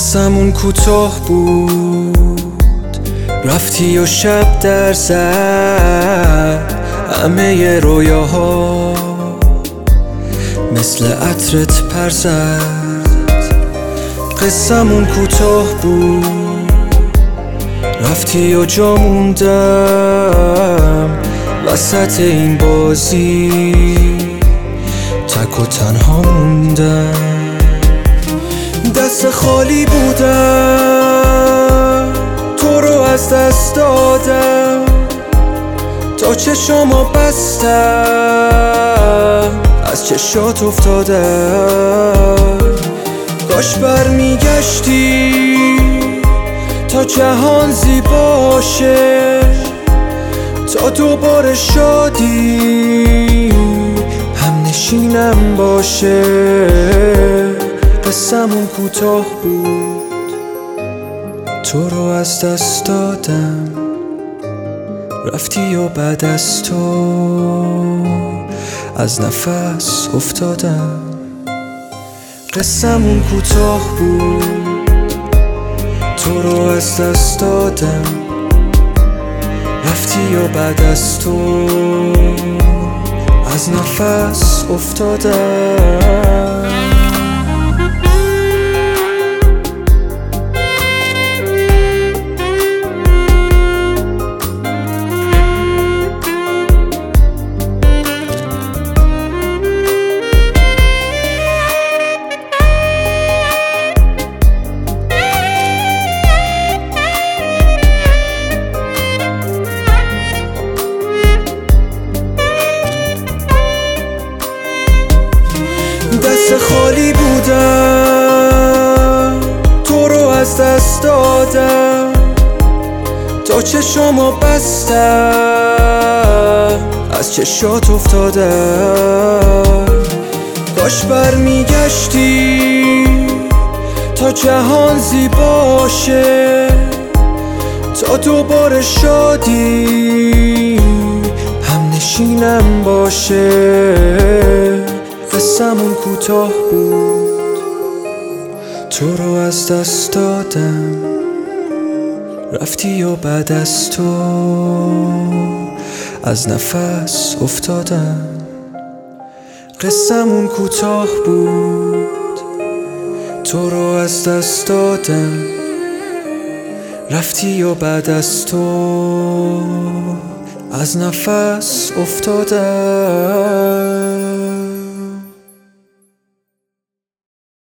قصه‌مون کوتاه بود، رفتی و شب در زد همه رویاها مثل عطرت پر زد. قصه‌مون کوتاه بود، رفتی و جا موندم وسط این بازی، تک و تنها موندم. دست خالی بودم، تو رو از دست دادم، تا چشامو بستم از چشات افتادم. کاش برمیگشتی تا جهان زیباشه، تا دوباره شادی هم نشینم باشه. قصه‌مون کوتاه بود، تو رو از دست دادم، رفتی و بعد از تو از نفس افتادم. قصه‌مون کوتاه بود، تو رو از دست دادم، رفتی و بعد از تو از نفس افتادم. دست خالی بودم، تو رو از دست دادم، تا چشامو بستم از چشات افتادم. کاش برمیگشتی تا جهان زیباشه، تا دوباره شادی هم نشینم باشه. قصه‌مون کوتاه بود، تو رو از دست دادم، رفتی و بعد از تو از نفس افتادم. قصه‌مون کوتاه بود، تو رو از دست دادم، رفتی و بعد از تو از نفس افتادم.